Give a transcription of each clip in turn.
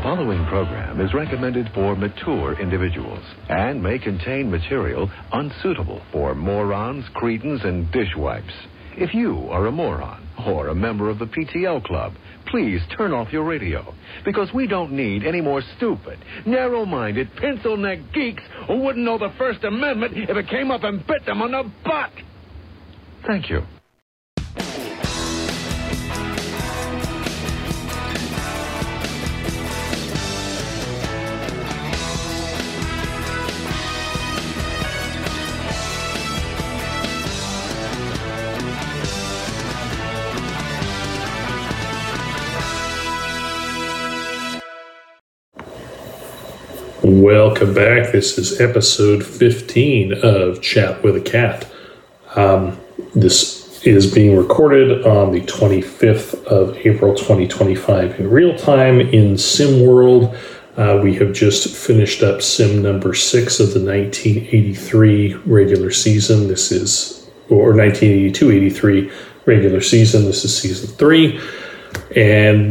following program is recommended for mature individuals and may contain material unsuitable for morons, cretins, and dishwipes. If you are a moron or a member of the PTL Club, please turn off your radio, because we don't need any more stupid, narrow-minded, pencil-neck geeks who wouldn't know the First Amendment if it came up and bit them on the butt. Thank you. Welcome back. This is episode 15 of Chat with a Cat. This is being recorded on the 25th of April 2025 in real time in SimWorld. We have just finished up Sim number 6 of the 1983 regular season. This is, or 1982-83 regular season. This is season 3. And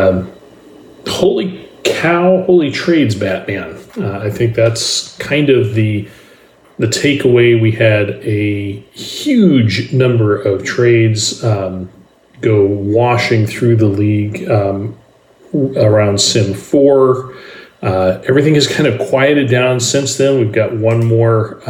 holy cow, holy trades, Batman. I think that's kind of the takeaway. We had a huge number of trades go washing through the league around Sim 4. Everything has kind of quieted down since then. We've got one more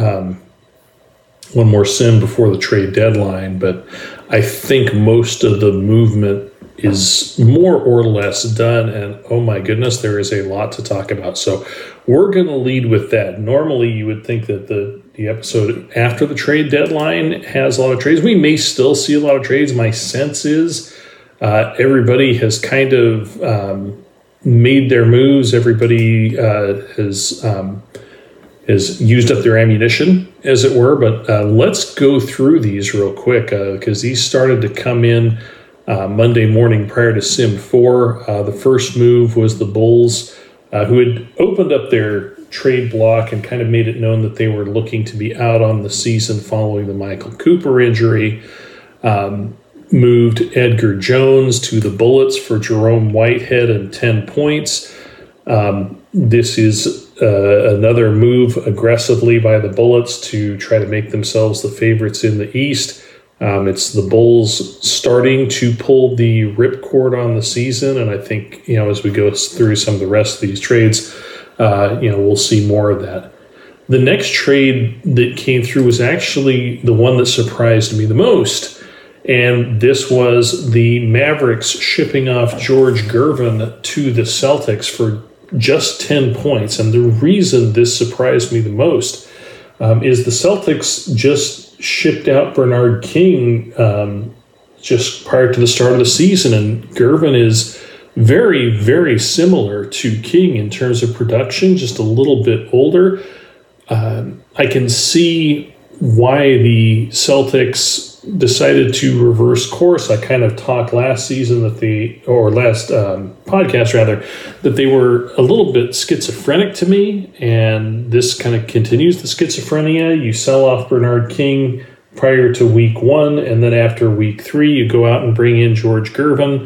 Sim before the trade deadline, but I think most of the movement is more or less done, and oh my goodness, there is a lot to talk about. So we're going to lead with that. Normally, you would think that the episode after the trade deadline has a lot of trades. We may still see a lot of trades. My sense is everybody has kind of made their moves. Everybody has used up their ammunition, as it were. But let's go through these real quick, because these started to come in Monday morning prior to Sim 4. The first move was the Bulls, who had opened up their trade block and kind of made it known that they were looking to be out on the season following the Michael Cooper injury. Moved Edgar Jones to the Bullets for Jerome Whitehead and 10 points. This is another move aggressively by the Bullets to try to make themselves the favorites in the East. It's the Bulls starting to pull the ripcord on the season, and I think, as we go through some of the rest of these trades, we'll see more of that. The next trade that came through was actually the one that surprised me the most, and this was the Mavericks shipping off George Gervin to the Celtics for just 10 points. And the reason this surprised me the most is the Celtics just shipped out Bernard King just prior to the start of the season, and Gervin is very, very similar to King in terms of production, just a little bit older. I can see why the Celtics decided to reverse course. I kind of talked last season last podcast rather, that they were a little bit schizophrenic to me, and this kind of continues the schizophrenia. You sell off Bernard King prior to week 1, and then after week 3, you go out and bring in George Gervin.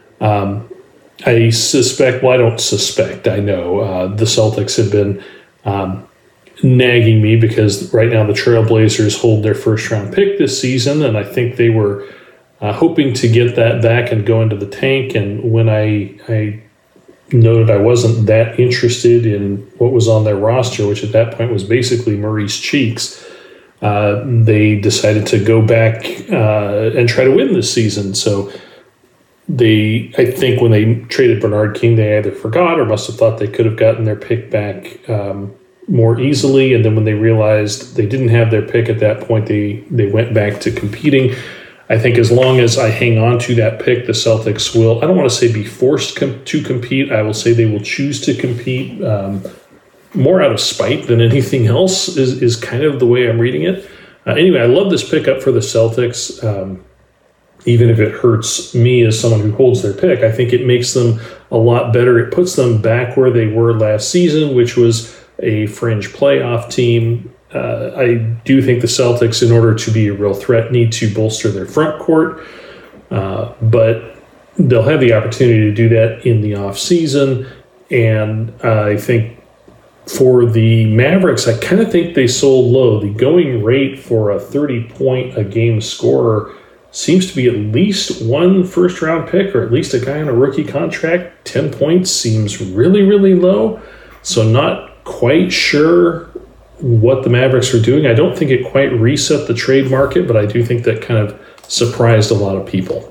I suspect, well, I don't suspect, I know the Celtics have been nagging me because right now the Trailblazers hold their first-round pick this season, and I think they were hoping to get that back and go into the tank. And when I noted I wasn't that interested in what was on their roster, which at that point was basically Maurice Cheeks, they decided to go back and try to win this season. So I think when they traded Bernard King, they either forgot or must have thought they could have gotten their pick back more easily, and then when they realized they didn't have their pick at that point, they went back to competing. I think as long as I hang on to that pick, the Celtics will, I don't want to say be forced to compete, I will say they will choose to compete more out of spite than anything else is kind of the way I'm reading it. Anyway, I love this pickup for the Celtics. Even if it hurts me as someone who holds their pick, I think it makes them a lot better. It puts them back where they were last season, which was a fringe playoff team. I do think the Celtics, in order to be a real threat, need to bolster their front court, but they'll have the opportunity to do that in the off season. And I think for the Mavericks, I kind of think they sold low. The going rate for a 30-point-a-game scorer seems to be at least one first-round pick or at least a guy on a rookie contract. 10 points seems really, really low. So not quite sure what the Mavericks are doing. I don't think it quite reset the trade market, but I do think that kind of surprised a lot of people.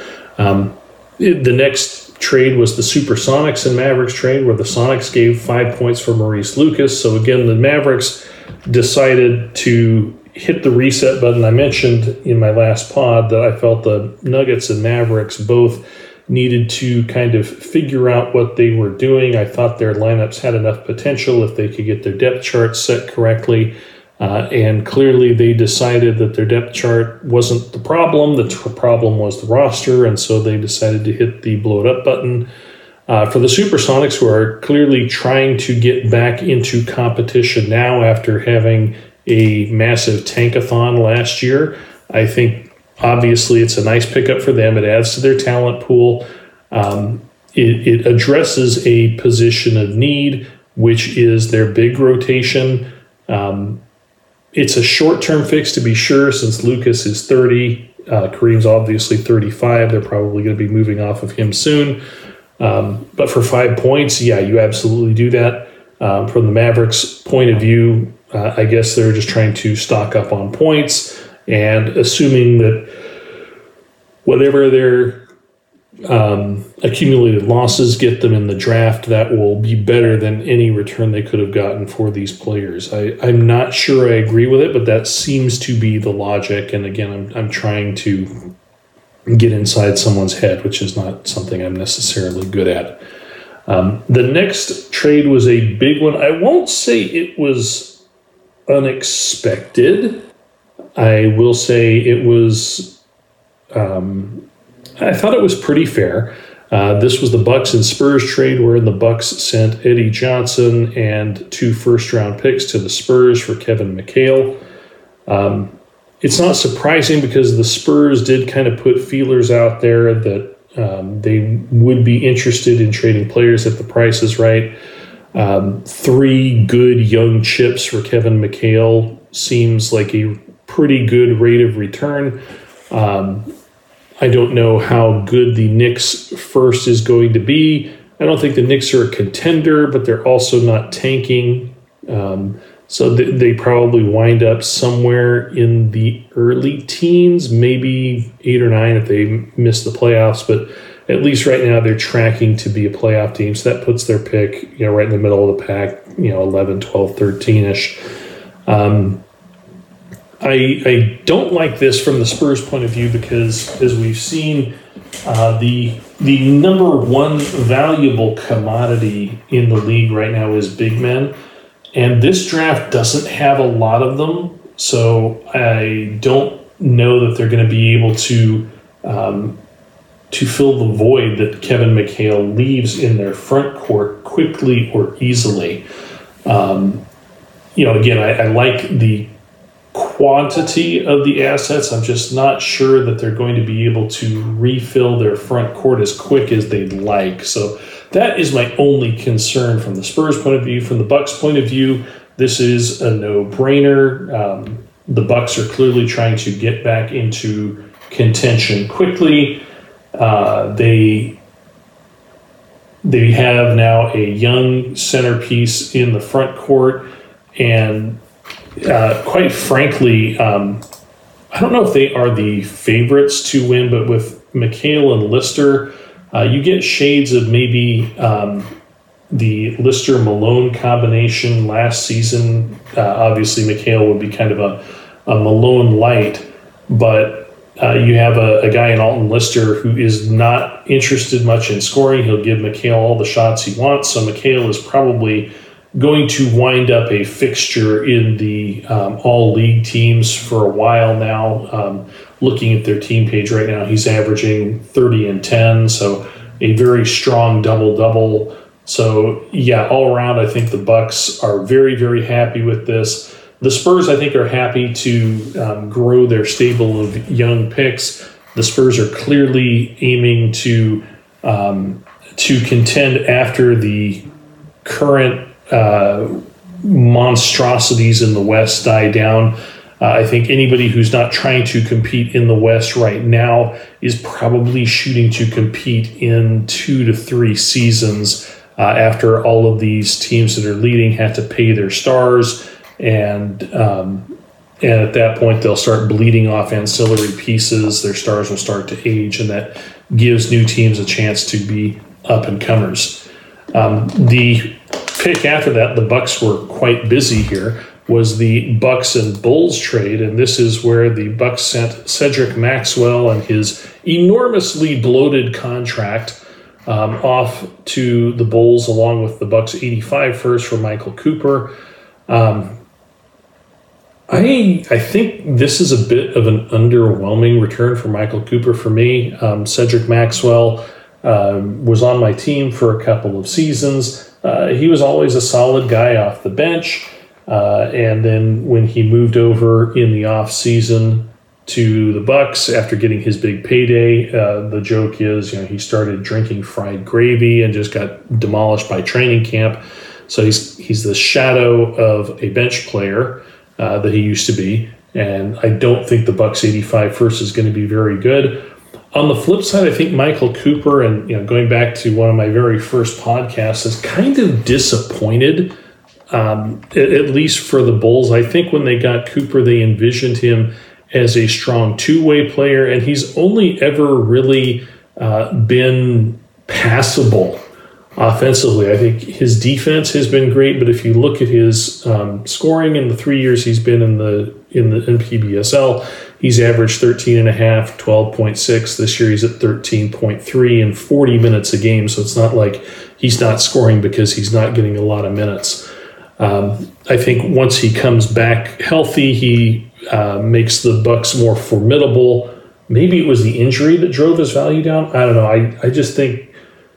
The next trade was the Supersonics and Mavericks trade, where the Sonics gave 5 points for Maurice Lucas. So again, the Mavericks decided to hit the reset button. I mentioned in my last pod that I felt the Nuggets and Mavericks both needed to kind of figure out what they were doing. I thought their lineups had enough potential if they could get their depth charts set correctly. And clearly they decided that their depth chart wasn't the problem. The problem was the roster, and so they decided to hit the blow it up button. For the Supersonics, who are clearly trying to get back into competition now after having a massive tankathon last year, I think obviously it's a nice pickup for them. It adds to their talent pool. It addresses a position of need, which is their big rotation. It's a short-term fix to be sure, since Lucas is 30. Kareem's obviously 35. They're probably going to be moving off of him soon. But for 5 points, yeah, you absolutely do that. From the Mavericks' point of view, I guess they're just trying to stock up on points and assuming that whatever their accumulated losses get them in the draft, that will be better than any return they could have gotten for these players. I'm not sure I agree with it, but that seems to be the logic. And again, I'm trying to get inside someone's head, which is not something I'm necessarily good at. The next trade was a big one. I won't say it was unexpected. I will say it was... I thought it was pretty fair. This was the Bucks and Spurs trade, wherein the Bucks sent Eddie Johnson and 2 first-round picks to the Spurs for Kevin McHale. It's not surprising because the Spurs did kind of put feelers out there that they would be interested in trading players if the price is right. 3 good young chips for Kevin McHale seems like a pretty good rate of return. I don't know how good the Knicks first is going to be. I don't think the Knicks are a contender, but they're also not tanking. So they probably wind up somewhere in the early teens, maybe 8 or 9 if they miss the playoffs. But at least right now they're tracking to be a playoff team. So that puts their pick, right in the middle of the pack, 11, 12, 13-ish. I don't like this from the Spurs' point of view because, as we've seen, the number one valuable commodity in the league right now is big men, and this draft doesn't have a lot of them. So I don't know that they're going to be able to fill the void that Kevin McHale leaves in their front court quickly or easily. Again, I like the quantity of the assets. I'm just not sure that they're going to be able to refill their front court as quick as they'd like. So that is my only concern from the Spurs' point of view. From the Bucks' point of view, this is a no-brainer. The Bucks are clearly trying to get back into contention quickly. They have now a young centerpiece in the front court, and quite frankly, I don't know if they are the favorites to win, but with McHale and Lister, you get shades of maybe the Lister-Malone combination last season. Obviously, McHale would be kind of a Malone light, but you have a guy in Alton Lister who is not interested much in scoring. He'll give McHale all the shots he wants, so McHale is probably going to wind up a fixture in the all-league teams for a while now. Looking at their team page right now, he's averaging 30 and 10, so a very strong double-double. So, yeah, all around, I think the Bucks are very, very happy with this. The Spurs, I think, are happy to grow their stable of young picks. The Spurs are clearly aiming to to contend after the current monstrosities in the West die down. I think anybody who's not trying to compete in the West right now is probably shooting to compete in 2 to 3 seasons after all of these teams that are leading had to pay their stars, and at that point they'll start bleeding off ancillary pieces. Their stars will start to age, and that gives new teams a chance to be up-and-comers. The pick after that, the Bucks were quite busy here, was the Bucks and Bulls trade, and this is where the Bucks sent Cedric Maxwell and his enormously bloated contract off to the Bulls, along with the Bucks 85 first for Michael Cooper. I think this is a bit of an underwhelming return for Michael Cooper for me. Cedric Maxwell was on my team for a couple of seasons. He was always a solid guy off the bench. And then when he moved over in the off season to the Bucks after getting his big payday, the joke is, he started drinking fried gravy and just got demolished by training camp. So he's the shadow of a bench player that he used to be, and I don't think the Bucks 85 first is going to be very good. On the flip side, I think Michael Cooper, and going back to one of my very first podcasts, is kind of disappointed. At least for the Bulls. I think when they got Cooper, they envisioned him as a strong two-way player, and he's only ever really been passable offensively. I think his defense has been great, but if you look at his scoring in the 3 years he's been in the NPBSL, he's averaged 13.5, 12.6. This year he's at 13.3 and 40 minutes a game, so it's not like he's not scoring because he's not getting a lot of minutes. I think once he comes back healthy, he makes the Bucks more formidable. Maybe it was the injury that drove his value down. I don't know. I just think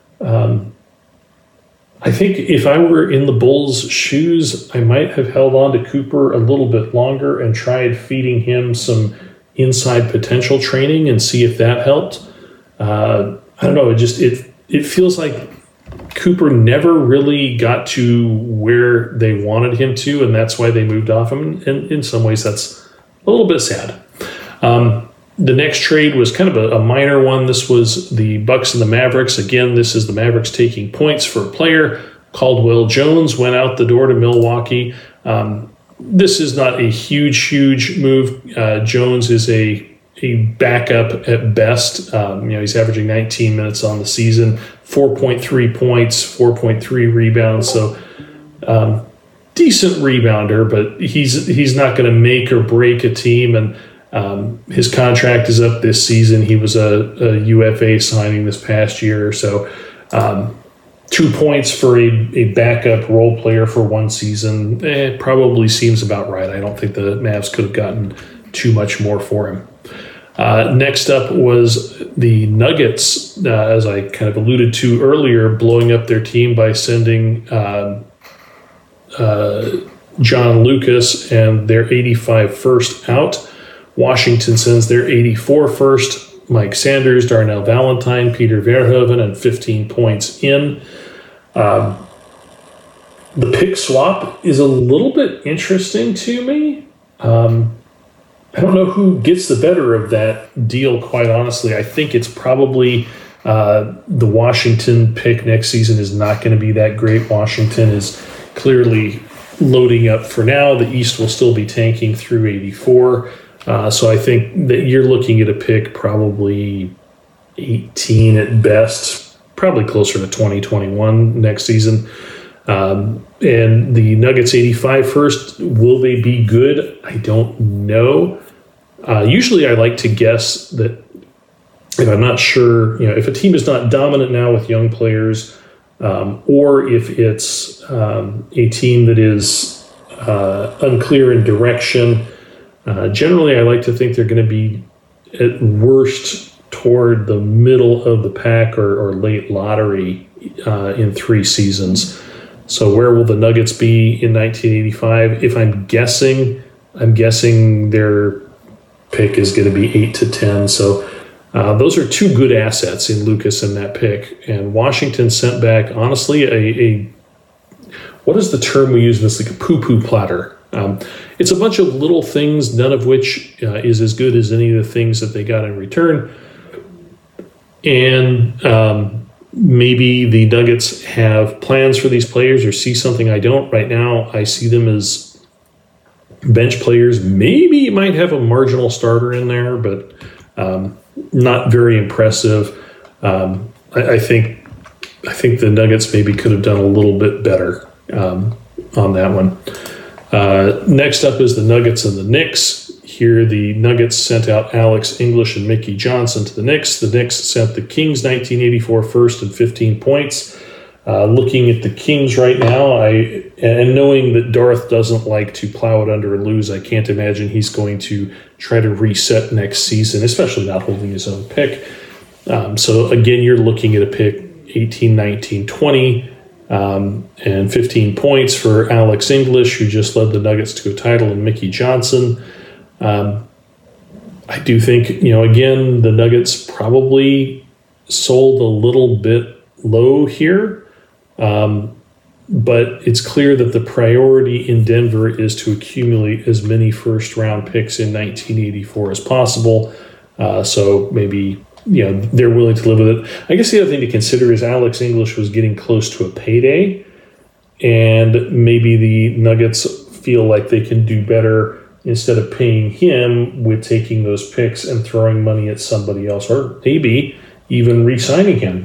if I were in the Bulls' shoes, I might have held on to Cooper a little bit longer and tried feeding him some inside potential training and see if that helped. I don't know. It feels like Cooper never really got to where they wanted him to, and that's why they moved off him. And in some ways, that's a little bit sad. The next trade was kind of a minor one. This was the Bucks and the Mavericks. Again, this is the Mavericks taking points for a player. Caldwell Jones went out the door to Milwaukee. This is not a huge move. Jones is a backup at best. He's averaging 19 minutes on the season, 4.3 points, 4.3 rebounds. So decent rebounder, but he's not going to make or break a team. And his contract is up this season. He was a UFA signing this past year. So 2 points for a backup role player for one season, probably seems about right. I don't think the Mavs could have gotten too much more for him. Next up was the Nuggets, as I kind of alluded to earlier, blowing up their team by sending John Lucas and their 85 first out. Washington sends their 84 first, Mike Sanders, Darnell Valentine, Peter Verhoeven, and 15 points in. The pick swap is a little bit interesting to me. I don't know who gets the better of that deal, quite honestly. I think it's probably the Washington pick next season is not going to be that great. Washington is clearly loading up for now. The East will still be tanking through 84. So I think that you're looking at a pick probably 18 at best, probably closer to 2021 next season. And the Nuggets 85 first, will they be good? I don't know. Usually I like to guess that if I'm not sure, if a team is not dominant now with young players, or if it's a team that is unclear in direction, generally I like to think they're going to be at worst toward the middle of the pack or late lottery in 3 seasons. So where will the Nuggets be in 1985? If I'm guessing their pick is going to be 8 to 10. So Those are two good assets in Lucas in that pick. And Washington sent back, honestly, a what is the term we use in this? Like a poo-poo platter. It's a bunch of little things, none of which is as good as any of the things that they got in return. And maybe the Nuggets have plans for these players or see something I don't. Right now, I see them as bench players. Maybe you might have a marginal starter in there, but not very impressive. I think the Nuggets maybe could have done a little bit better on that one. Next up is the Nuggets and the Knicks. Here, the Nuggets sent out Alex English and Mickey Johnson to the Knicks. The Knicks sent the Kings 1984 first and 15 points. Looking at the Kings right now, and knowing that Darth doesn't like to plow it under and lose, I can't imagine he's going to try to reset next season, especially not holding his own pick. So again, you're looking at a pick 18, 19, 20, and 15 points for Alex English, who just led the Nuggets to a title, and Mickey Johnson. I do think, again, the Nuggets probably sold a little bit low here. But it's clear that the priority in Denver is to accumulate as many first-round picks in 1984 as possible. So maybe, they're willing to live with it. I guess the other thing to consider is Alex English was getting close to a payday, and maybe the Nuggets feel like they can do better instead of paying him with taking those picks and throwing money at somebody else, or maybe even re-signing him.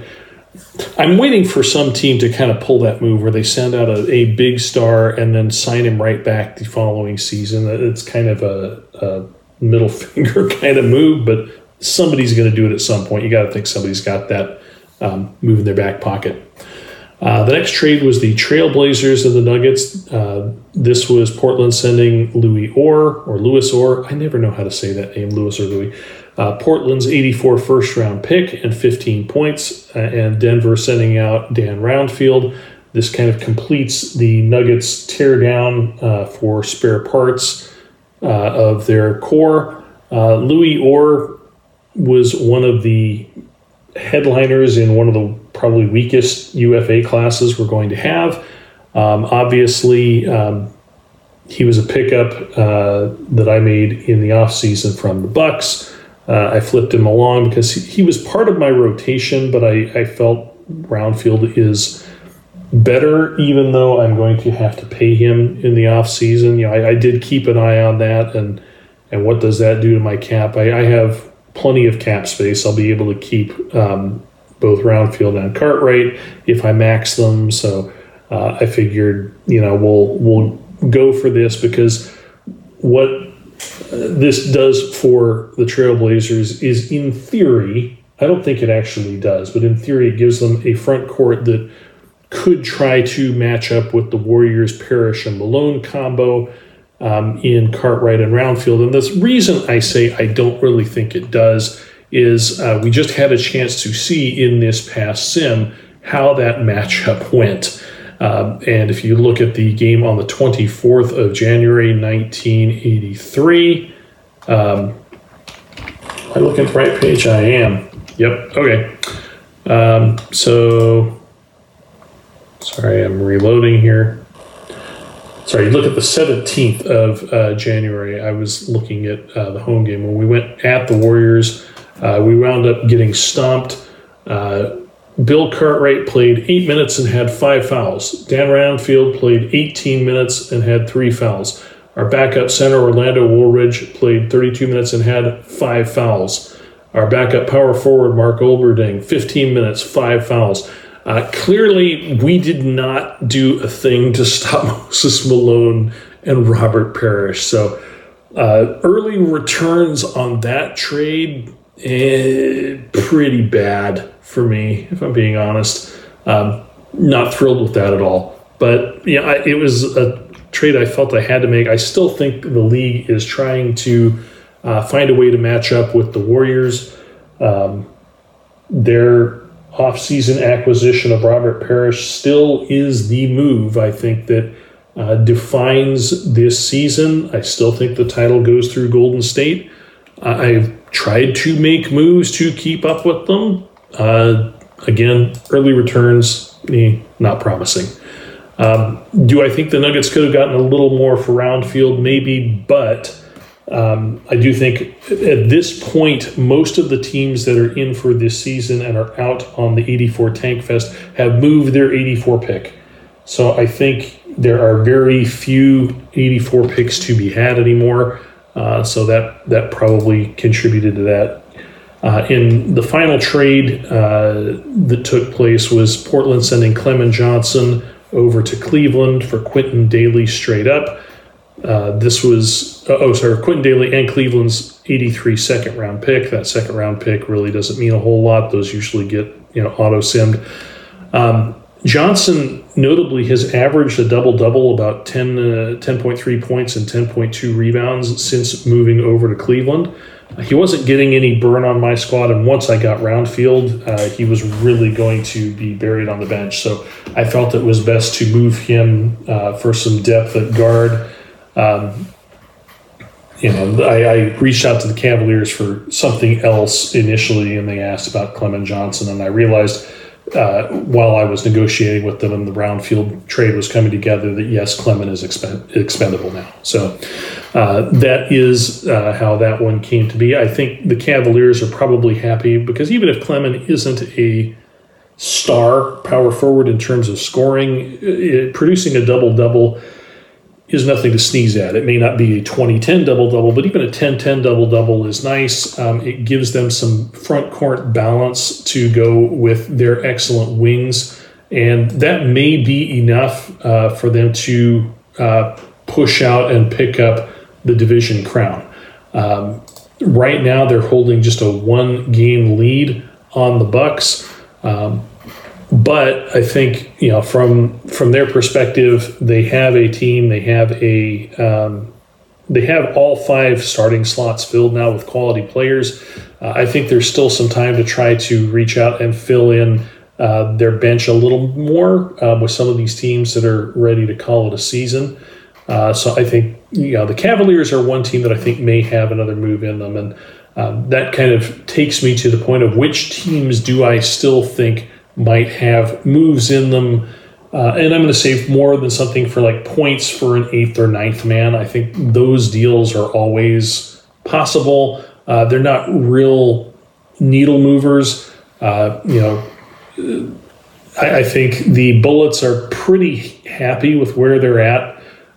I'm waiting for some team to kind of pull that move where they send out a big star and then sign him right back the following season. It's kind of a middle finger kind of move, but somebody's going to do it at some point. You got to think somebody's got that move in their back pocket. The next trade was the Trailblazers and the Nuggets. This was Portland sending Louis Orr. I never know how to say that name, Louis or Louis. Portland's 84 first-round pick and 15 points, and Denver sending out Dan Roundfield. This kind of completes the Nuggets teardown for spare parts of their core. Louis Orr was one of the headliners in one of the probably weakest UFA classes we're going to have. Obviously, he was a pickup that I made in the offseason from the Bucks. I flipped him along because he was part of my rotation, but I felt Roundfield is better, even though I'm going to have to pay him in the offseason. I did keep an eye on that, and what does that do to my cap? I have plenty of cap space. I'll be able to keep both Roundfield and Cartwright if I max them. So I figured, we'll go for this, because what this does for the Trailblazers is, in theory, I don't think it actually does, but in theory it gives them a front court that could try to match up with the Warriors' Parrish and Malone combo in Cartwright and Roundfield. And the reason I say I don't really think it does is we just had a chance to see in this past sim how that matchup went. And if you look at the game on the 24th of January, 1983, am I looking at the right page? I am. Yep. Okay. Sorry, I'm reloading here. Sorry, look at the 17th of January. I was looking at the home game. When we went at the Warriors, we wound up getting stomped. Bill Cartwright played 8 minutes and had 5 fouls. Dan Roundfield played 18 minutes and had 3 fouls. Our backup center, Orlando Woolridge, played 32 minutes and had 5 fouls. Our backup power forward, Mark Olberding, 15 minutes, 5 fouls. Clearly, we did not do a thing to stop Moses Malone and Robert Parrish. So early returns on that trade, pretty bad for me, if I'm being honest. Not thrilled with that at all. But it was a trade I felt I had to make. I still think the league is trying to find a way to match up with the Warriors. Their off-season acquisition of Robert Parrish still is the move, I think, that defines this season. I still think the title goes through Golden State. I tried to make moves to keep up with them. Again, early returns, not promising. Do I think the Nuggets could have gotten a little more for round field? Maybe, but I do think at this point, most of the teams that are in for this season and are out on the 84 Tank Fest have moved their 84 pick. So I think there are very few 84 picks to be had anymore. So that probably contributed to that. In the final trade that took place was Portland sending Clement Johnson over to Cleveland for Quentin Daly straight up. This was, Quentin Daly and Cleveland's 83 second round pick. That second round pick really doesn't mean a whole lot. Those usually get, auto-simmed. Johnson notably has averaged a double-double, about 10.3 points and 10.2 rebounds since moving over to Cleveland. He wasn't getting any burn on my squad, and once I got round field, he was really going to be buried on the bench. So I felt it was best to move him for some depth at guard. I reached out to the Cavaliers for something else initially, and they asked about Clement Johnson, and I realized while I was negotiating with them and the round field trade was coming together that, yes, Clement is expendable now. So that is how that one came to be. I think the Cavaliers are probably happy because even if Clement isn't a star power forward in terms of scoring, producing a double-double is nothing to sneeze at. It may not be a 20-10 double-double, but even a 10-10 double-double is nice. It gives them some front court balance to go with their excellent wings, and that may be enough for them to push out and pick up the division crown. Right now, they're holding just a one-game lead on the Bucks. But I think, from their perspective, they have a team. They have all 5 starting slots filled now with quality players. I think there's still some time to try to reach out and fill in their bench a little more with some of these teams that are ready to call it a season. So I think the Cavaliers are one team that I think may have another move in them, and that kind of takes me to the point of which teams do I still think might have moves in them, and I'm going to save more than something for like points for an 8th or 9th man. I think those deals are always possible. They're not real needle movers. I think the Bullets are pretty happy with where they're at.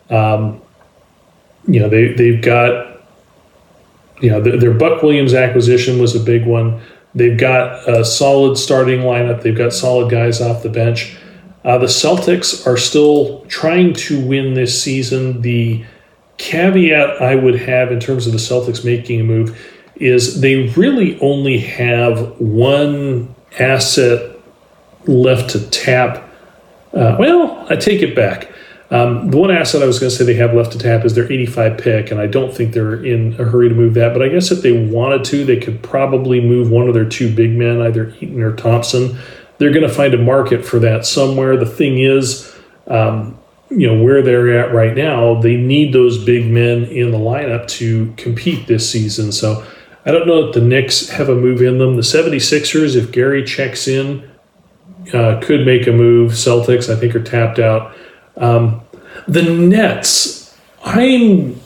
They've got, their Buck Williams acquisition was a big one. They've got a solid starting lineup. They've got solid guys off the bench. The Celtics are still trying to win this season. The caveat I would have in terms of the Celtics making a move is they really only have one asset left to tap. I take it back. The one asset I was going to say they have left to tap is their 85 pick, and I don't think they're in a hurry to move that. But I guess if they wanted to, they could probably move one of their 2 big men, either Eaton or Thompson. They're going to find a market for that somewhere. The thing is, where they're at right now, they need those big men in the lineup to compete this season. So I don't know if the Knicks have a move in them. The 76ers, if Gary checks in, could make a move. Celtics, I think, are tapped out. The Nets, I'm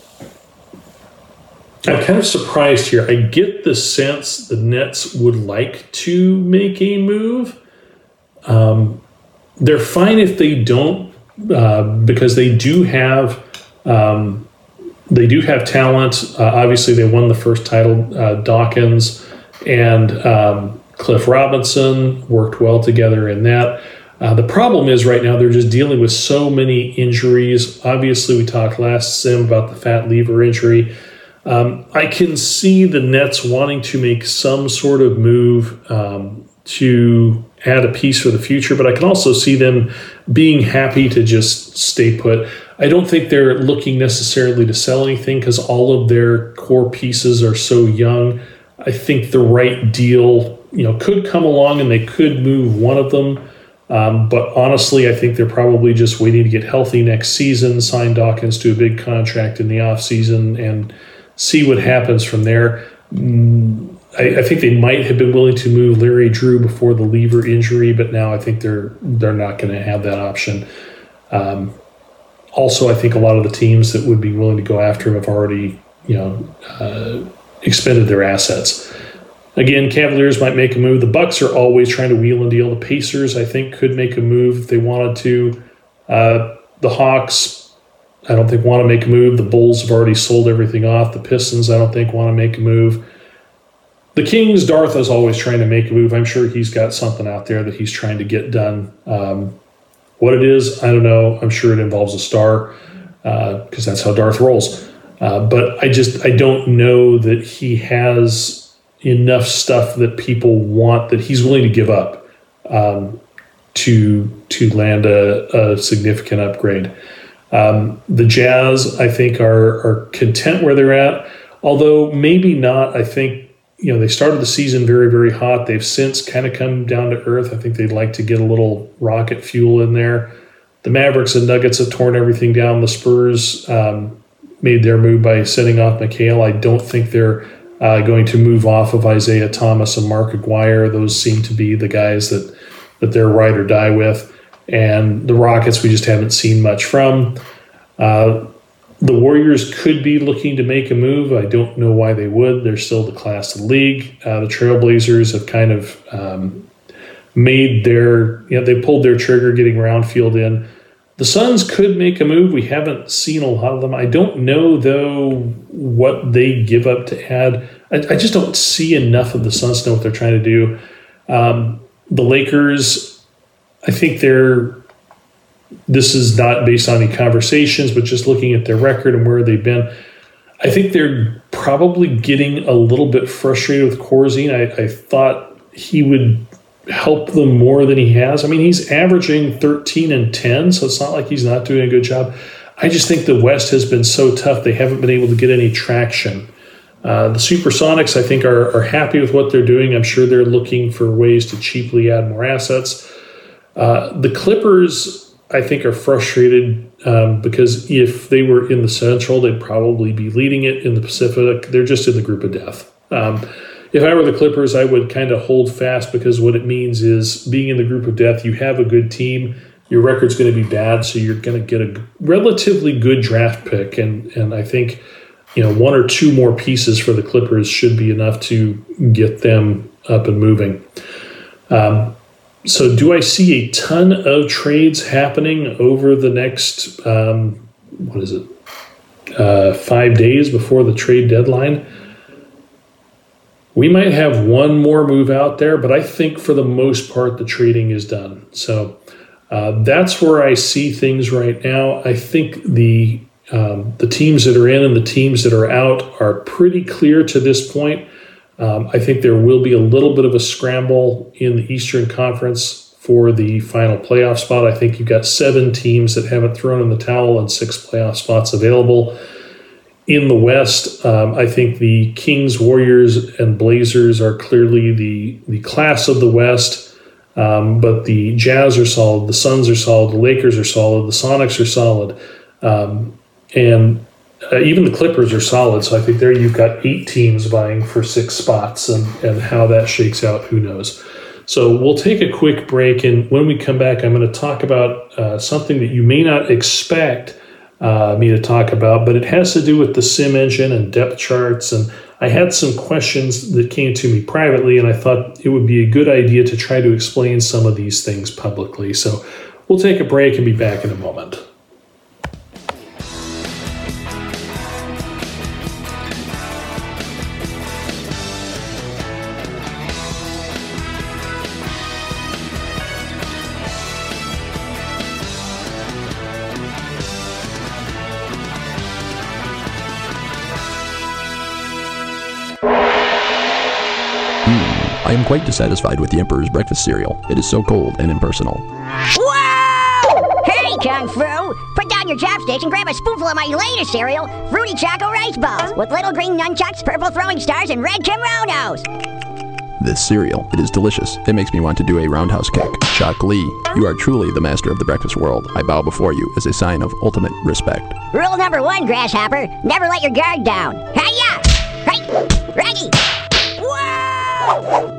kind of surprised here. I get the sense the Nets would like to make a move. They're fine if they don't, because they do have talent. Obviously, they won the first title. Dawkins and Cliff Robinson worked well together in that. The problem is right now they're just dealing with so many injuries. Obviously, we talked last sim about the fat lever injury. I can see the Nets wanting to make some sort of move to add a piece for the future, but I can also see them being happy to just stay put. I don't think they're looking necessarily to sell anything because all of their core pieces are so young. I think the right deal, could come along and they could move one of them. But honestly, I think they're probably just waiting to get healthy next season, sign Dawkins to a big contract in the offseason, and see what happens from there. I think they might have been willing to move Larry Drew before the Lever injury, but now I think they're not going to have that option. Also, I think a lot of the teams that would be willing to go after him have already, expended their assets. Again, Cavaliers might make a move. The Bucks are always trying to wheel and deal. The Pacers, I think, could make a move if they wanted to. The Hawks, I don't think, want to make a move. The Bulls have already sold everything off. The Pistons, I don't think, want to make a move. The Kings, Darth is always trying to make a move. I'm sure he's got something out there that he's trying to get done. What it is, I don't know. I'm sure it involves a star because that's how Darth rolls. But I don't know that he has enough stuff that people want that he's willing to give up to land a significant upgrade. The Jazz, I think, are content where they're at, although maybe not. I think, they started the season very, very hot. They've since kind of come down to earth. I think they'd like to get a little rocket fuel in there. The Mavericks and Nuggets have torn everything down. The Spurs made their move by sending off McHale. I don't think they're going to move off of Isaiah Thomas and Mark Aguirre. Those seem to be the guys that they're ride or die with. And the Rockets, we just haven't seen much from. The Warriors could be looking to make a move. I don't know why they would. They're still the class of the league. The Trailblazers have kind of made they pulled their trigger getting Roundfield in. The Suns could make a move. We haven't seen a lot of them. I don't know, though, what they give up to add. I just don't see enough of the Suns to know what they're trying to do. The Lakers, I think this is not based on any conversations, but just looking at their record and where they've been, I think they're probably getting a little bit frustrated with Corzine. I thought he would help them more than he has. I mean, he's averaging 13 and 10, so it's not like he's not doing a good job. I just think the West has been so tough, they haven't been able to get any traction. The Supersonics, I think, are happy with what they're doing. I'm sure they're looking for ways to cheaply add more assets. The Clippers, I think, are frustrated because if they were in the Central, they'd probably be leading it. In the Pacific, they're just in the group of death. If I were the Clippers, I would kind of hold fast because what it means is being in the group of death, you have a good team, your record's going to be bad, so you're going to get a relatively good draft pick. And I think, one or two more pieces for the Clippers should be enough to get them up and moving. So do I see a ton of trades happening over the next, 5 days before the trade deadline? We might have one more move out there, but I think for the most part, the trading is done. So that's where I see things right now. I think the teams that are in and the teams that are out are pretty clear to this point. I think there will be a little bit of a scramble in the Eastern Conference for the final playoff spot. I think you've got 7 teams that haven't thrown in the towel and 6 playoff spots available. In the West, I think the Kings, Warriors, and Blazers are clearly the class of the West, but the Jazz are solid, the Suns are solid, the Lakers are solid, the Sonics are solid, and even the Clippers are solid. So I think there you've got 8 teams vying for 6 spots, and how that shakes out, who knows. So we'll take a quick break, and when we come back, I'm going to talk about something that you may not expect me to talk about, but it has to do with the sim engine and depth charts. And I had some questions that came to me privately, and I thought it would be a good idea to try to explain some of these things publicly. So we'll take a break and be back in a moment. I am quite dissatisfied with the Emperor's breakfast cereal. It is so cold and impersonal. Whoa! Hey, Kung Fu! Put down your chopsticks and grab a spoonful of my latest cereal, Fruity Choco Rice Balls, with little green nunchucks, purple throwing stars, and red kimonos. This cereal, it is delicious. It makes me want to do a roundhouse kick. Shock Lee, you are truly the master of the breakfast world. I bow before you as a sign of ultimate respect. Rule number 1, Grasshopper, never let your guard down. Hi-ya! Hey! Ready! Whoa!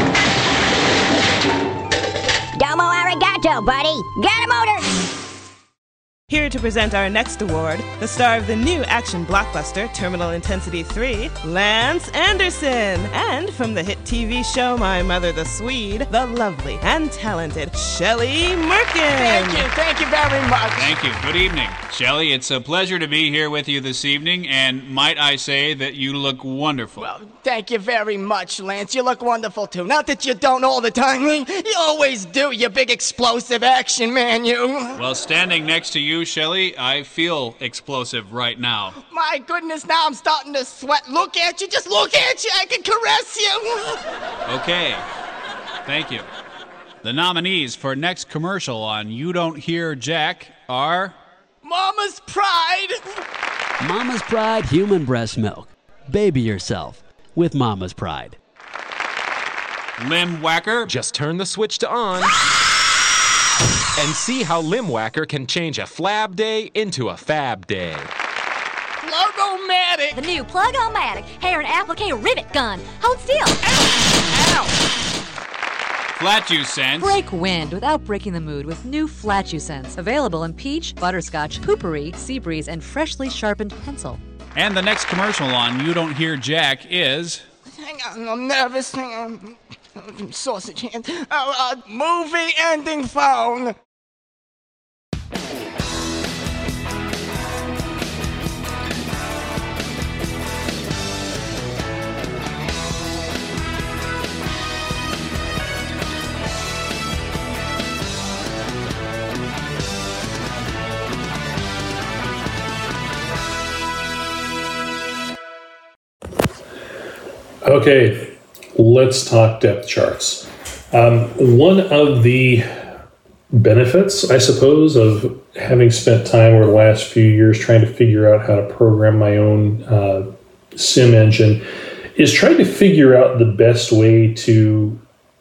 Domo arigato, buddy. Got a motor! Here to present our next award, the star of the new action blockbuster Terminal Intensity 3, Lance Anderson. And from the hit TV show My Mother the Swede, the lovely and talented Shelley Merkin. Thank you very much. Thank you. Good evening. Shelley, it's a pleasure to be here with you this evening, and might I say that you look wonderful. Well, thank you very much, Lance. You look wonderful, too. Not that you don't all the time. You always do, you big explosive action man, you. Well, standing next to you, Shelley, I feel explosive right now. My goodness, now I'm starting to sweat. Look at you, just look at you. I can caress you. Okay. Thank you. The nominees for next commercial on You Don't Hear Jack are... Mama's Pride. Mama's Pride Human Breast Milk. Baby yourself with Mama's Pride. Limb Whacker. Just turn the switch to on and see how Limb Whacker can change a flab day into a fab day. Plug-O-Matic. The new Plug-O-Matic hair and applique rivet gun. Hold still. Ow. Flat Juice Scents. Break wind without breaking the mood with new Flat Juice Scents. Available in peach, butterscotch, poopery, sea breeze, and freshly sharpened pencil. And the next commercial on You Don't Hear Jack is... Hang on, I'm nervous. Hang on. Sausage hand. Movie ending phone. Okay, let's talk depth charts. One of the benefits, I suppose, of having spent time over the last few years trying to figure out how to program my own sim engine is trying to figure out the best way to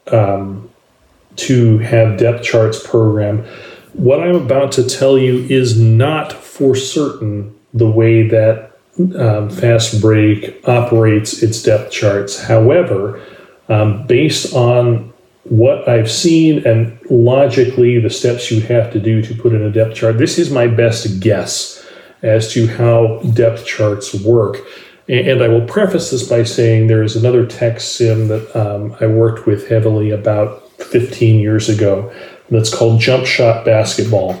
have depth charts programmed. What I'm about to tell you is not for certain the way that Fast Break operates its depth charts. However, based on what I've seen and logically the steps you have to do to put in a depth chart, this is my best guess as to how depth charts work. And I will preface this by saying there is another tech sim that I worked with heavily about 15 years ago that's called Jump Shot Basketball.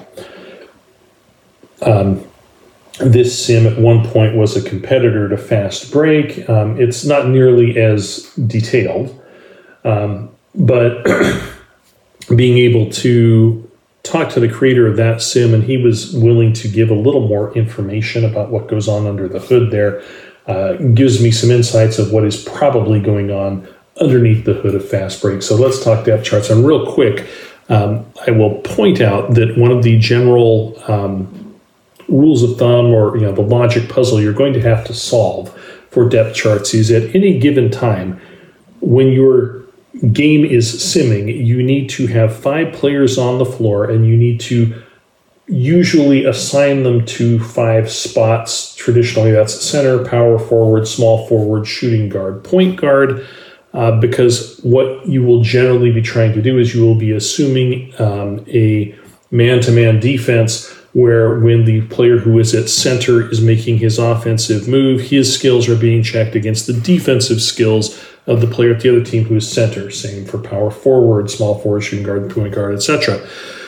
This sim at one point was a competitor to Fast Break. It's not nearly as detailed, but being able to talk to the creator of that sim, and he was willing to give a little more information about what goes on under the hood there, gives me some insights of what is probably going on underneath the hood of Fast Break. So let's talk depth charts. And real quick, I will point out that one of the general rules of thumb, or the logic puzzle you're going to have to solve for depth charts is at any given time, when your game is simming, you need to have 5 players on the floor, and you need to usually assign them to 5 spots. Traditionally, that's center, power forward, small forward, shooting guard, point guard, because what you will generally be trying to do is you will be assuming a man-to-man defense where when the player who is at center is making his offensive move, his skills are being checked against the defensive skills of the player at the other team who is center. Same for power forward, small forward, shooting guard, point guard, etc.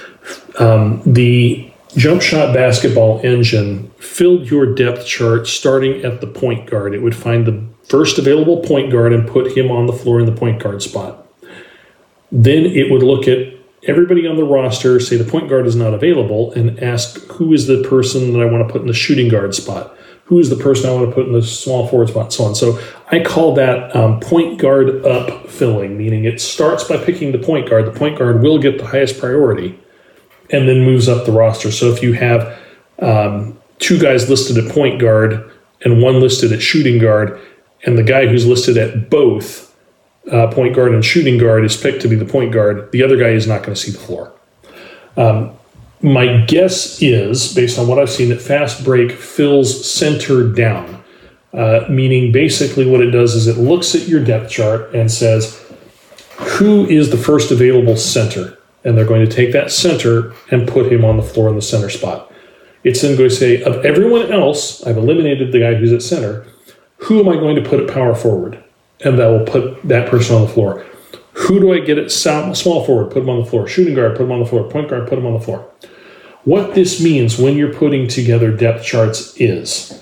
The Jump Shot Basketball engine filled your depth chart starting at the point guard. It would find the first available point guard and put him on the floor in the point guard spot. Then it would look at everybody on the roster, say the point guard is not available, and ask who is the person that I want to put in the shooting guard spot? Who is the person I want to put in the small forward spot, and so on. So I call that point guard up filling, meaning it starts by picking the point guard. The point guard will get the highest priority and then moves up the roster. So if you have 2 guys listed at point guard and 1 listed at shooting guard, and the guy who's listed at both point guard and shooting guard is picked to be the point guard, the other guy is not going to see the floor. My guess is, based on what I've seen, that Fast Break fills center down. meaning basically what it does is it looks at your depth chart and says, who is the first available center? And they're going to take that center and put him on the floor in the center spot. It's then going to say, of everyone else, I've eliminated the guy who's at center, who am I going to put at power forward? And that will put that person on the floor. Who do I get at small forward? Put him on the floor. Shooting guard, put him on the floor. Point guard, put him on the floor. What this means when you're putting together depth charts is,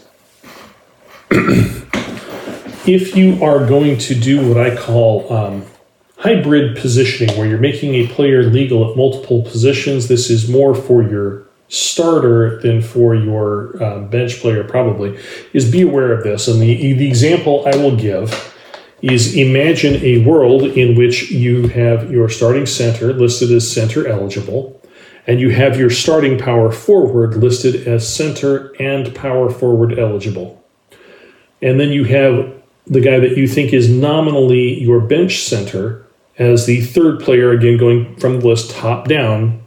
if you are going to do what I call hybrid positioning, where you're making a player legal at multiple positions, this is more for your starter than for your bench player probably, is be aware of this. And the example I will give is, imagine a world in which you have your starting center listed as center eligible, and you have your starting power forward listed as center and power forward eligible. And then you have the guy that you think is nominally your bench center as the third player, again going from the list top down,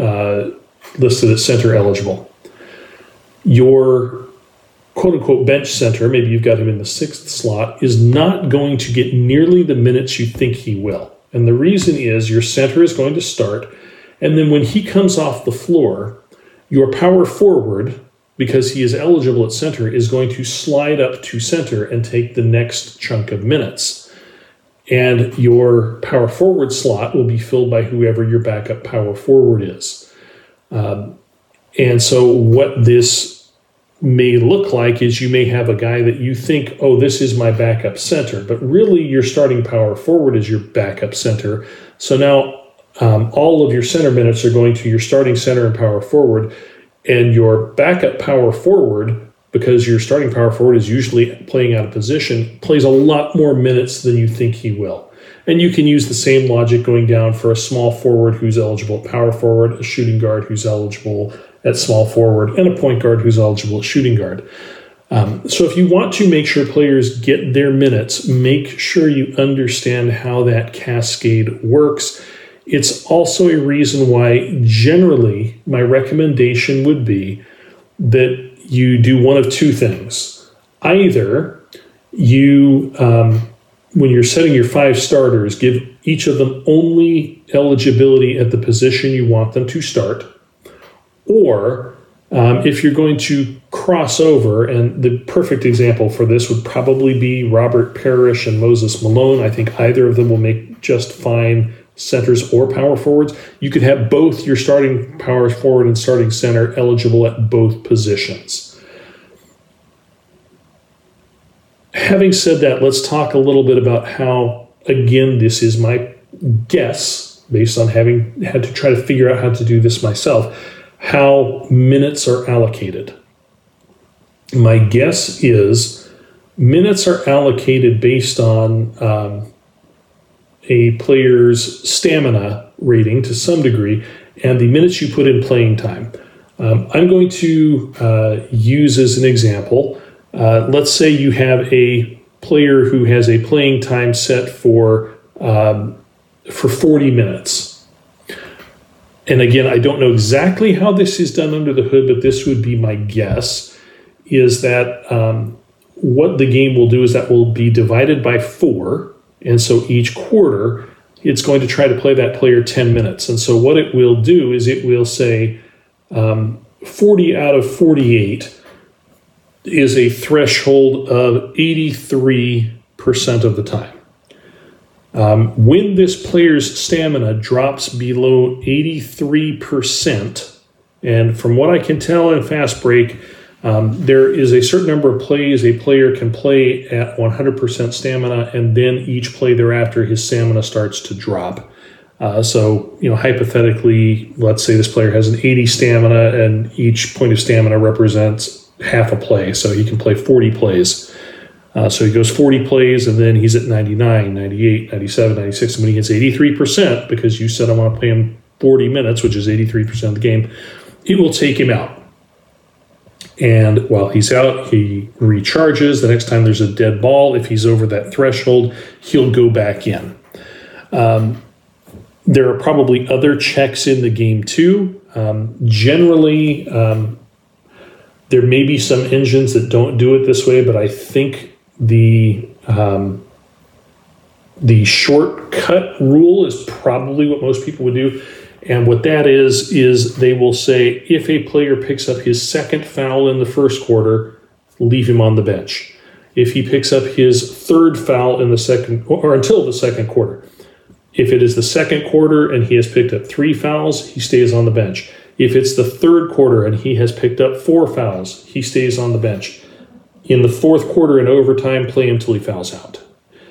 listed as center eligible. Your quote-unquote bench center, maybe you've got him in the 6th slot, is not going to get nearly the minutes you think he will. And the reason is your center is going to start, and then when he comes off the floor, your power forward, because he is eligible at center, is going to slide up to center and take the next chunk of minutes. And your power forward slot will be filled by whoever your backup power forward is. And so what this may look like is you may have a guy that you think, oh, this is my backup center, but really your starting power forward is your backup center. So now all of your center minutes are going to your starting center and power forward, and your backup power forward, because your starting power forward is usually playing out of position, plays a lot more minutes than you think he will. And you can use the same logic going down for a small forward who's eligible at power forward, a shooting guard who's eligible at small forward, and a point guard who's eligible at shooting guard. So if you want to make sure players get their minutes, make sure you understand how that cascade works. It's also a reason why generally my recommendation would be that you do one of two things. Either you, when you're setting your 5 starters, give each of them only eligibility at the position you want them to start, or if you're going to cross over, and the perfect example for this would probably be Robert Parrish and Moses Malone. I think either of them will make just fine centers or power forwards. You could have both your starting power forward and starting center eligible at both positions. Having said that, let's talk a little bit about how, again, this is my guess, based on having had to try to figure out how to do this myself, how minutes are allocated. My guess is minutes are allocated based on a player's stamina rating to some degree, and the minutes you put in playing time. I'm going to use as an example, let's say you have a player who has a playing time set for 40 minutes. And again, I don't know exactly how this is done under the hood, but this would be my guess, is that what the game will do is that will be divided by 4. And so each quarter, it's going to try to play that player 10 minutes. And so what it will do is it will say 40 out of 48 is a threshold of 83% of the time. When this player's stamina drops below 83%, and from what I can tell in Fast Break, there is a certain number of plays a player can play at 100% stamina, and then each play thereafter, his stamina starts to drop. So, hypothetically, let's say this player has an 80 stamina, and each point of stamina represents half a play. So he can play 40 plays. So he goes 40 plays, and then he's at 99, 98, 97, 96. And when he gets 83%, because you said I want to play him 40 minutes, which is 83% of the game, it will take him out. And while he's out, he recharges. The next time there's a dead ball, if he's over that threshold, he'll go back in. There are probably other checks in the game too. Generally, There may be some engines that don't do it this way, but I think the shortcut rule is probably what most people would do. And what that is they will say, if a player picks up his second foul in the first quarter, leave him on the bench. If he picks up his third foul in the second, or until the second quarter. If it is the second quarter and he has picked up 3 fouls, he stays on the bench. If it's the third quarter and he has picked up 4 fouls, he stays on the bench. In the fourth quarter and overtime, play him till he fouls out.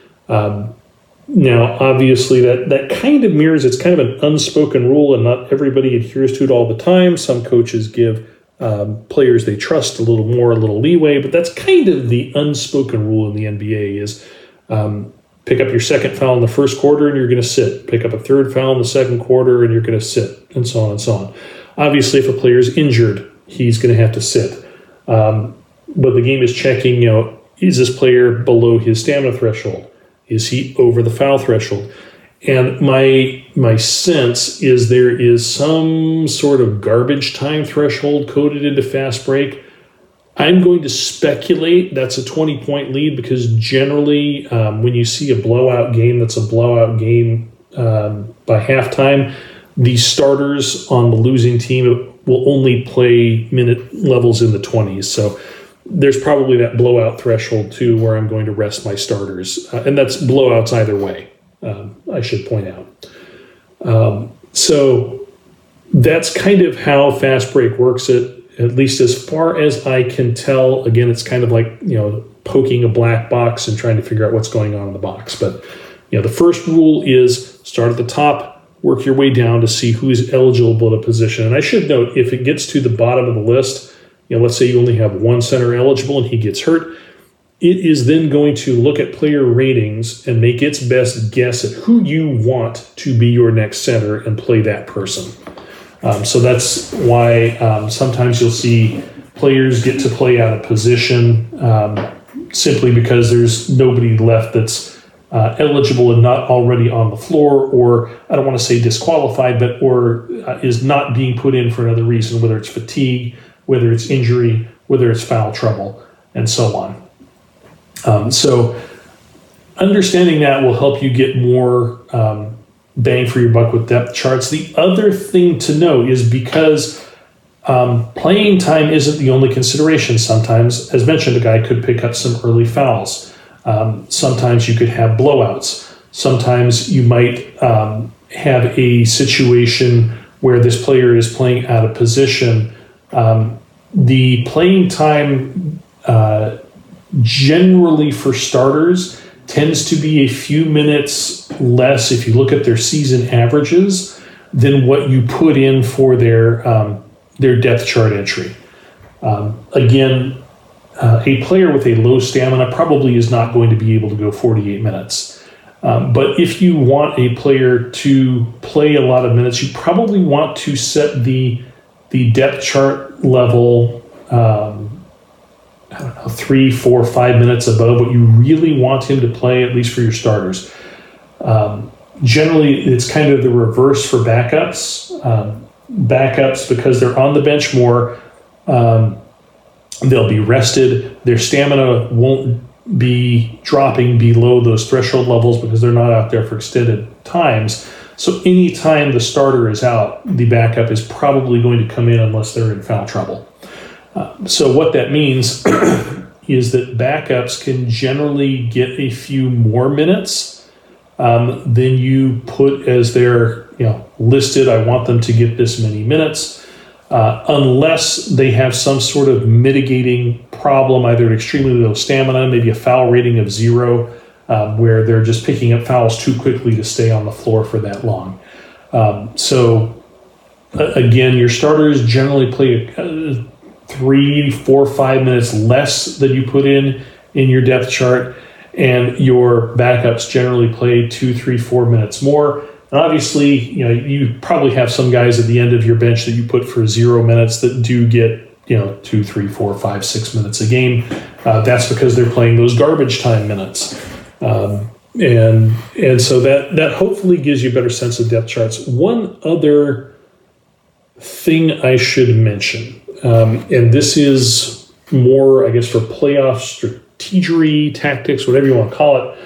Now, obviously, that kind of mirrors, it's kind of an unspoken rule, and not everybody adheres to it all the time. Some coaches give players they trust a little more, a little leeway, but that's kind of the unspoken rule in the NBA is pick up your second foul in the first quarter and you're going to sit. Pick up a third foul in the second quarter and you're going to sit, and so on and so on. Obviously, if a player is injured, he's going to have to sit. But the game is checking, is this player below his stamina threshold? Is he over the foul threshold? And my sense is there is some sort of garbage time threshold coded into fast break. I'm going to speculate that's a 20-point lead because generally when you see a blowout game that's a blowout game by halftime, the starters on the losing team will only play minute levels in the 20s. So there's probably that blowout threshold too where I'm going to rest my starters. And that's blowouts either way, I should point out. So that's kind of how fast break works, at least as far as I can tell. Again, it's kind of like, poking a black box and trying to figure out what's going on in the box. But, the first rule is start at the top, work your way down to see who's eligible to position. And I should note, if it gets to the bottom of the list, let's say you only have one center eligible and he gets hurt, it is then going to look at player ratings and make its best guess at who you want to be your next center and play that person. So that's why sometimes you'll see players get to play out of position simply because there's nobody left that's eligible and not already on the floor, or I don't want to say disqualified, but is not being put in for another reason, whether it's fatigue, whether it's injury, whether it's foul trouble, and so on. So understanding that will help you get more bang for your buck with depth charts. The other thing to know is because playing time isn't the only consideration. Sometimes, as mentioned, a guy could pick up some early fouls. Sometimes you could have blowouts. Sometimes you might have a situation where this player is playing out of position. The playing time generally for starters tends to be a few minutes less if you look at their season averages than what you put in for their depth chart entry. Again, a player with a low stamina probably is not going to be able to go 48 minutes. But if you want a player to play a lot of minutes, you probably want to set the depth chart level, 3, 4, 5 minutes above what you really want him to play, at least for your starters. Generally, it's kind of the reverse for backups. Backups, because they're on the bench more, they'll be rested. Their stamina won't be dropping below those threshold levels because they're not out there for extended times. So anytime the starter is out, the backup is probably going to come in unless they're in foul trouble. So what that means is that backups can generally get a few more minutes than you put as their listed. I want them to get this many minutes, unless they have some sort of mitigating problem, either an extremely low stamina, maybe a foul rating of 0, where they're just picking up fouls too quickly to stay on the floor for that long. Again, your starters generally play 3, 4, 5 minutes less than you put in your depth chart, and your backups generally play 2, 3, 4 minutes more. And obviously, you probably have some guys at the end of your bench that you put for 0 minutes that do get 2, 3, 4, 5, 6 minutes a game. That's because they're playing those garbage time minutes. And so that hopefully gives you a better sense of depth charts. One other thing I should mention, and this is more, I guess, for playoff strategery, tactics, whatever you want to call it.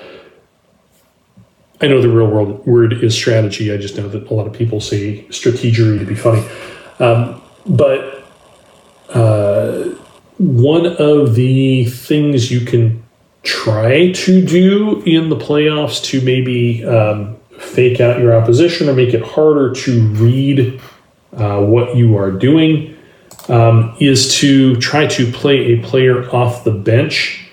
I know the real world word is strategy. I just know that a lot of people say strategery to be funny. But one of the things you can try to do in the playoffs to maybe fake out your opposition or make it harder to read what you are doing is to try to play a player off the bench.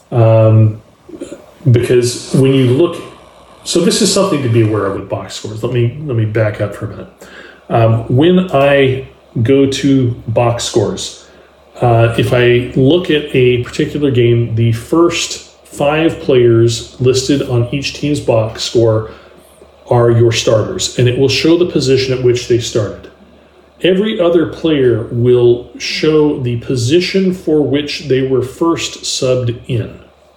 Because when you look, so this is something to be aware of with box scores. Let me back up for a minute. When I go to box scores, if I look at a particular game, the first 5 players listed on each team's box score are your starters, and it will show the position at which they started. Every other player will show the position for which they were first subbed in.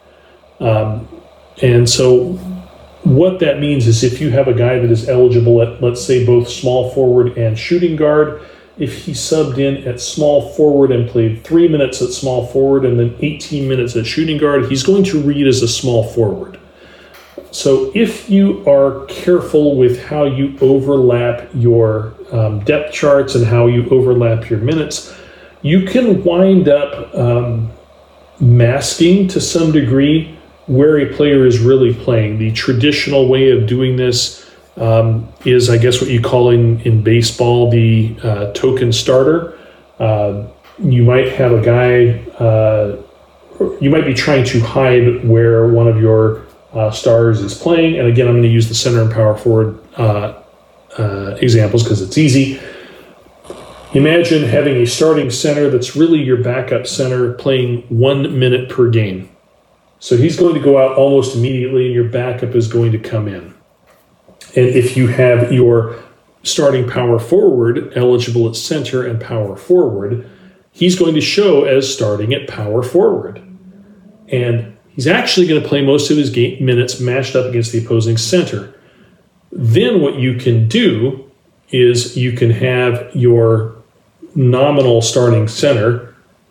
And so what that means is if you have a guy that is eligible at, let's say, both small forward and shooting guard, if he subbed in at small forward and played 3 minutes at small forward and then 18 minutes at shooting guard, he's going to read as a small forward. So if you are careful with how you overlap your depth charts and how you overlap your minutes, you can wind up masking to some degree where a player is really playing. The traditional way of doing this is, I guess, what you call in baseball the token starter. You might have a guy, you might be trying to hide where one of your stars is playing. And again, I'm going to use the center and power forward examples because it's easy. Imagine having a starting center that's really your backup center playing 1 minute per game. So he's going to go out almost immediately and your backup is going to come in. And if you have your starting power forward eligible at center and power forward, he's going to show as starting at power forward. And he's actually going to play most of his minutes matched up against the opposing center. Then what you can do is you can have your nominal starting center,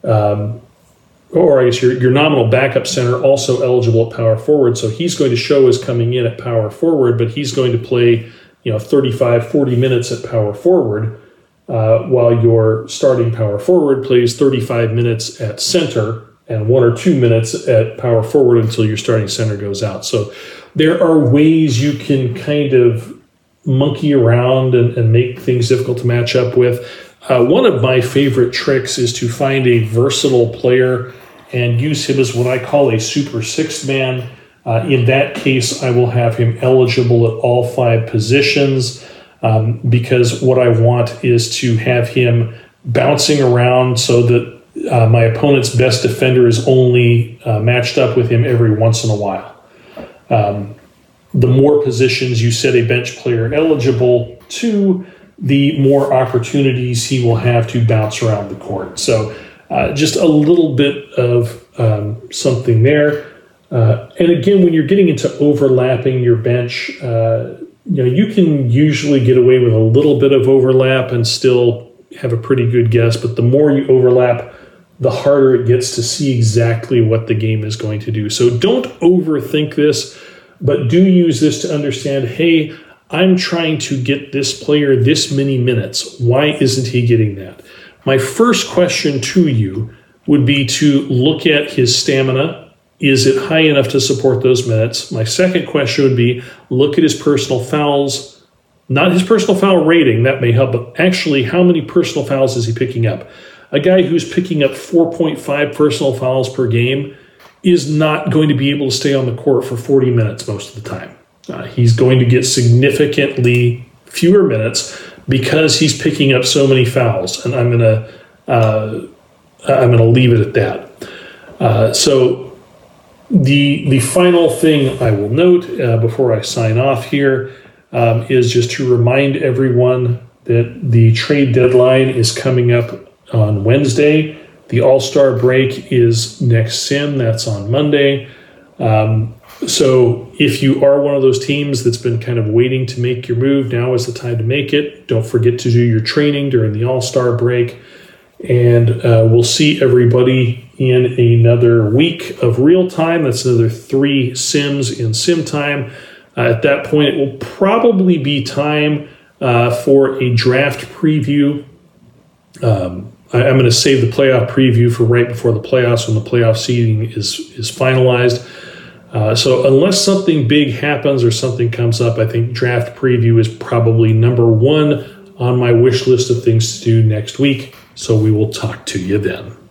or I guess your nominal backup center also eligible at power forward. So he's going to show as coming in at power forward, but he's going to play 35, 40 minutes at power forward, while your starting power forward plays 35 minutes at center and 1 or 2 minutes at power forward until your starting center goes out. So there are ways you can kind of monkey around and make things difficult to match up with. One of my favorite tricks is to find a versatile player and use him as what I call a super sixth man. In that case, I will have him eligible at all 5 positions because what I want is to have him bouncing around so that my opponent's best defender is only matched up with him every once in a while. The more positions you set a bench player eligible to, the more opportunities he will have to bounce around the court. So just a little bit of something there. And again, when you're getting into overlapping your bench, you can usually get away with a little bit of overlap and still have a pretty good guess. But the more you overlap, the harder it gets to see exactly what the game is going to do. So don't overthink this, but do use this to understand, hey, I'm trying to get this player this many minutes. Why isn't he getting that? My first question to you would be to look at his stamina. Is it high enough to support those minutes? My second question would be look at his personal fouls, not his personal foul rating, that may help, but actually how many personal fouls is he picking up? A guy who's picking up 4.5 personal fouls per game is not going to be able to stay on the court for 40 minutes most of the time. He's going to get significantly fewer minutes because he's picking up so many fouls, and I'm going to leave it at that. So the final thing I will note before I sign off here is just to remind everyone that the trade deadline is coming up on Wednesday. The All-Star break is next sim. That's on Monday. So if you are one of those teams that's been kind of waiting to make your move, now is the time to make it. Don't forget to do your training during the All-Star break. And we'll see everybody in another week of real time. That's another 3 Sims in Sim Time. At that point, it will probably be time for a draft preview. I'm going to save the playoff preview for right before the playoffs when the playoff seeding is finalized. So unless something big happens or something comes up, I think draft preview is probably number 1 on my wish list of things to do next week. So we will talk to you then.